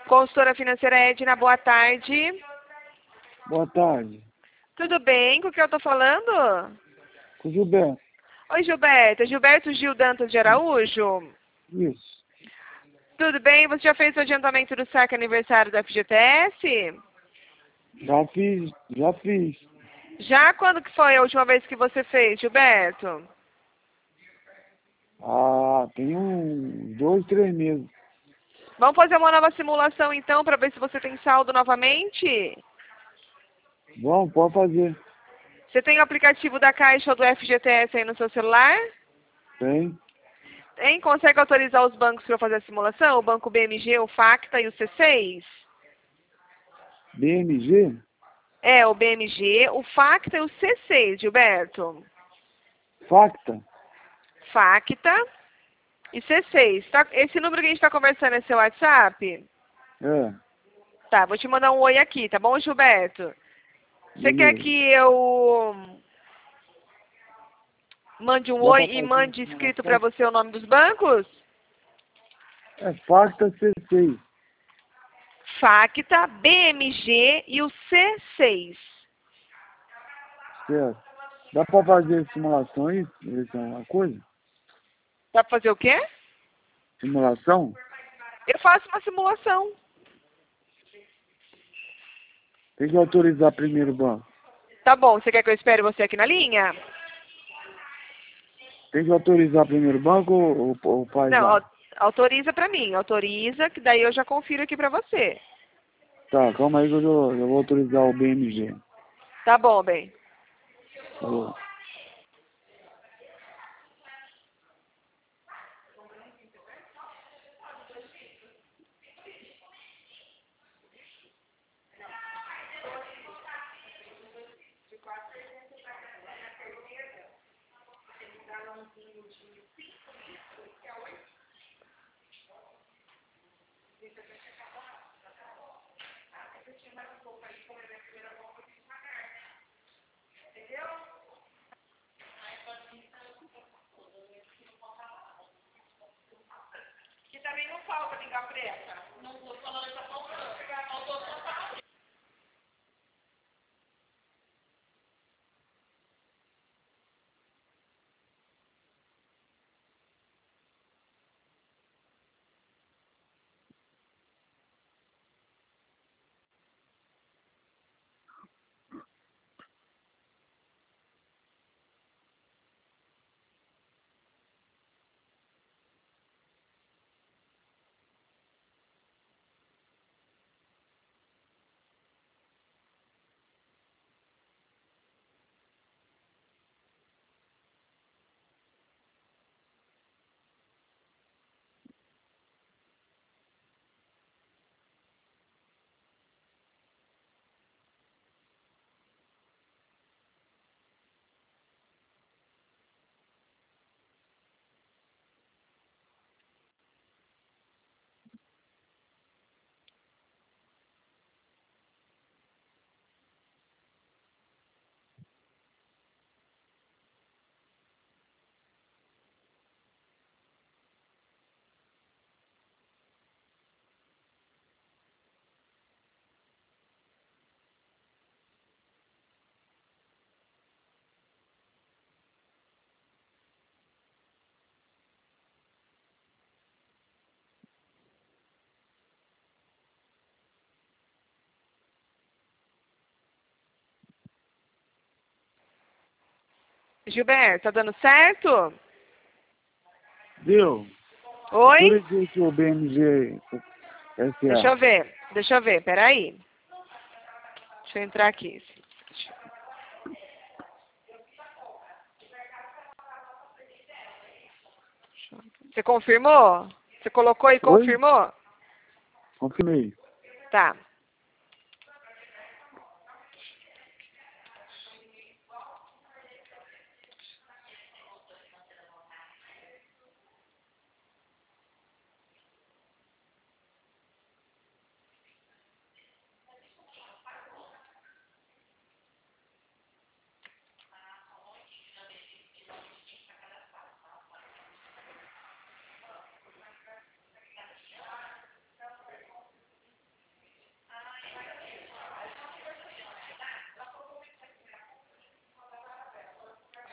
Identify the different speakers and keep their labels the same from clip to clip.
Speaker 1: Consultora financeira Edna, boa tarde.
Speaker 2: Boa tarde.
Speaker 1: Tudo bem? Com o que eu tô falando?
Speaker 2: Com o Gilberto.
Speaker 1: Oi, Gilberto. É Gilberto Gil Dantas de Araújo?
Speaker 2: Isso.
Speaker 1: Tudo bem? Você já fez o adiantamento do saque aniversário do FGTS?
Speaker 2: Já fiz.
Speaker 1: Já? Quando que foi a última vez que você fez, Gilberto?
Speaker 2: Ah, tem uns 2, 3 meses.
Speaker 1: Vamos fazer uma nova simulação então para ver se você tem saldo novamente?
Speaker 2: Bom, pode fazer.
Speaker 1: Você tem o aplicativo da Caixa ou do FGTS aí no seu celular?
Speaker 2: Tem.
Speaker 1: Hein? Consegue autorizar os bancos para fazer a simulação? O Banco BMG, o Facta e o C6?
Speaker 2: BMG?
Speaker 1: É, o BMG, o Facta e o C6, Gilberto.
Speaker 2: Facta?
Speaker 1: Facta e C6. Tá, esse número que a gente está conversando é seu WhatsApp?
Speaker 2: É.
Speaker 1: Tá, vou te mandar um oi aqui, tá bom, Gilberto? Você quer
Speaker 2: Beleza.
Speaker 1: que eu mande um
Speaker 2: Dá
Speaker 1: oi
Speaker 2: pra
Speaker 1: e
Speaker 2: fazer
Speaker 1: mande escrito para
Speaker 2: simulação?
Speaker 1: você o nome dos bancos?
Speaker 2: É Facta C6.
Speaker 1: Facta, BMG e o C6.
Speaker 2: Certo. Dá pra fazer simulação aí? Isso é uma coisa?
Speaker 1: Dá pra fazer o quê?
Speaker 2: Simulação?
Speaker 1: Eu faço uma simulação.
Speaker 2: Tem que autorizar primeiro o banco.
Speaker 1: Tá bom, você quer que eu espere você aqui na linha?
Speaker 2: Tem que autorizar primeiro o banco ou faz
Speaker 1: Não,
Speaker 2: lá?
Speaker 1: autoriza pra mim. Autoriza, que daí eu já confiro aqui pra você.
Speaker 2: Tá, calma aí que eu vou autorizar o BMG.
Speaker 1: Tá bom, bem.
Speaker 2: Falou.
Speaker 1: Que também não falta ligar preta. Gilberto, tá dando certo?
Speaker 2: Deu.
Speaker 1: Oi?
Speaker 2: Autorizei aqui o BMG
Speaker 1: Deixa
Speaker 2: SA.
Speaker 1: eu ver. Deixa eu ver, peraí. Deixa eu entrar aqui. Você confirmou? Você colocou e
Speaker 2: Oi?
Speaker 1: confirmou?
Speaker 2: Confirmei.
Speaker 1: Tá.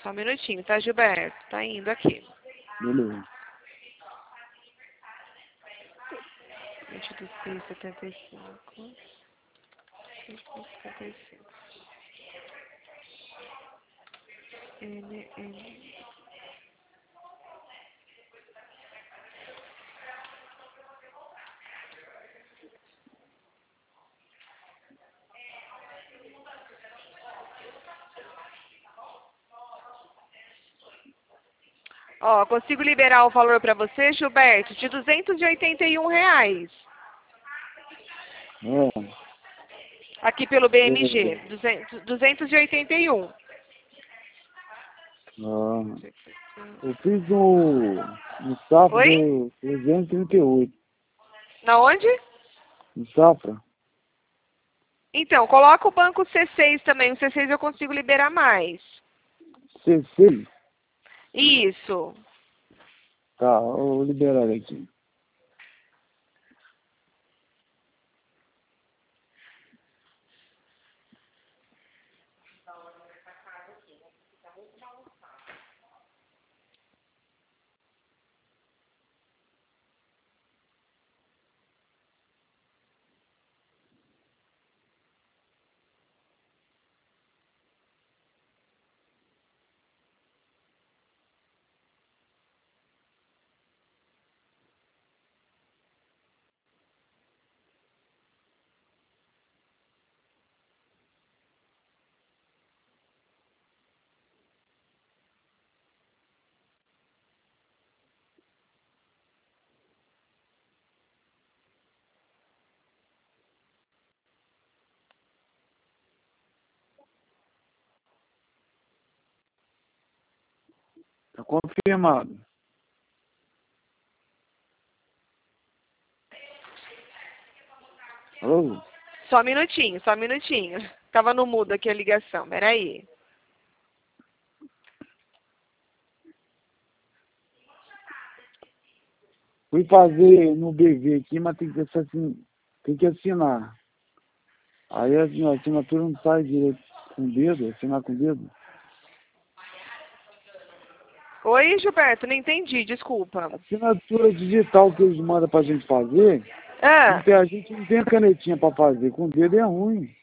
Speaker 1: Só um minutinho, tá, Gilberto? Tá indo aqui.
Speaker 2: Beleza.
Speaker 1: 22,75. 75. N. Ó, consigo liberar o valor para você, Gilberto, de R$ 281.
Speaker 2: É.
Speaker 1: Aqui pelo BMG, 281.
Speaker 2: Eu fiz no Safra
Speaker 1: Oi?
Speaker 2: do 338.
Speaker 1: Na onde?
Speaker 2: No Safra?
Speaker 1: Então, coloca o banco C6 também. O C6 eu consigo liberar mais.
Speaker 2: C6?
Speaker 1: Isso.
Speaker 2: Tá, eu vou liberar aqui. Tá confirmado. Alô?
Speaker 1: Só um minutinho, só um minutinho. Tava no mudo aqui a ligação. Peraí.
Speaker 2: Fui fazer no BV aqui, mas tem que assinar. Aí a assinatura não sai direito com o dedo, assinar com o dedo.
Speaker 1: Oi, Gilberto, não entendi, desculpa.
Speaker 2: Assinatura digital que eles mandam pra gente fazer,
Speaker 1: Ah,
Speaker 2: a gente não tem a canetinha pra fazer, com o dedo é ruim.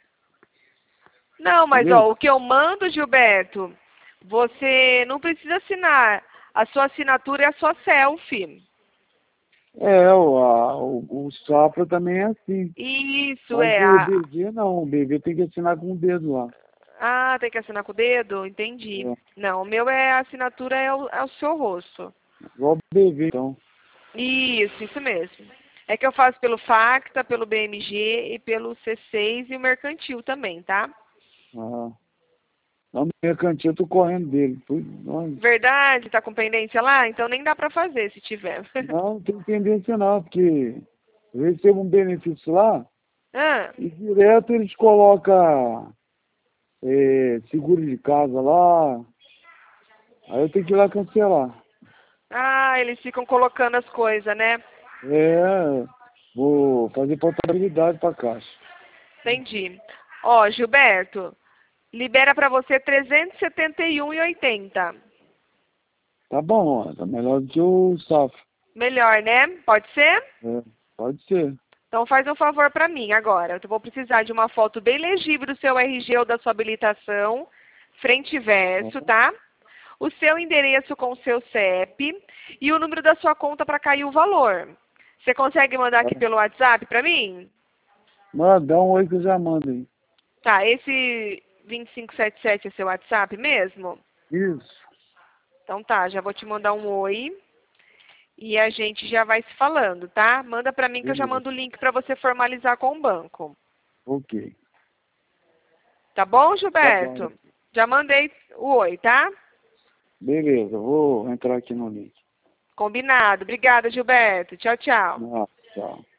Speaker 1: não, mas
Speaker 2: Entendeu?
Speaker 1: ó, o que eu mando, Gilberto, você não precisa assinar. A sua assinatura é a sua selfie.
Speaker 2: É, o Safra também é assim.
Speaker 1: Isso,
Speaker 2: Mas
Speaker 1: é.
Speaker 2: o BV não, o BV tem que assinar com o dedo lá.
Speaker 1: Ah, tem que assinar com o dedo? Entendi.
Speaker 2: É,
Speaker 1: Não, o meu é a assinatura é o seu rosto.
Speaker 2: igual o BV, então.
Speaker 1: Isso mesmo. É que eu faço pelo Facta, pelo BMG e pelo C6 e o Mercantil também, tá?
Speaker 2: Ah. No mercantil eu tô correndo dele. Olha.
Speaker 1: Verdade? Tá com pendência lá? Então nem dá pra fazer se tiver.
Speaker 2: Não tem tendência não, porque eu recebo um benefício lá
Speaker 1: Ah,
Speaker 2: e direto eles colocam seguro de casa lá. Aí eu tenho que ir lá cancelar.
Speaker 1: eles ficam colocando as coisas, né?
Speaker 2: É, vou fazer portabilidade pra caixa.
Speaker 1: Entendi. Ó, Gilberto, libera pra você 371,80.
Speaker 2: Tá bom, ó, tá melhor do que o Safra.
Speaker 1: Melhor, né? Pode ser?
Speaker 2: É, pode ser.
Speaker 1: Então faz um favor para mim agora. Eu vou precisar de uma foto bem legível do seu RG ou da sua habilitação, frente e verso, tá? O seu endereço com o seu CEP e o número da sua conta para cair o valor. Você consegue mandar aqui pelo WhatsApp para mim?
Speaker 2: Mano, dá um oi que eu já mando aí.
Speaker 1: Tá, esse 2577 é seu WhatsApp mesmo?
Speaker 2: Isso.
Speaker 1: Então tá, já vou te mandar um oi. E a gente já vai se falando, tá? Manda para mim que eu já
Speaker 2: Beleza.
Speaker 1: mando o link para você formalizar com o banco.
Speaker 2: Ok.
Speaker 1: Tá bom,
Speaker 2: Tá bom.
Speaker 1: Gilberto? Já mandei o oi, tá?
Speaker 2: Beleza, eu vou entrar aqui no link.
Speaker 1: Combinado. Obrigada, Gilberto. Tchau, tchau.
Speaker 2: Ah, tchau.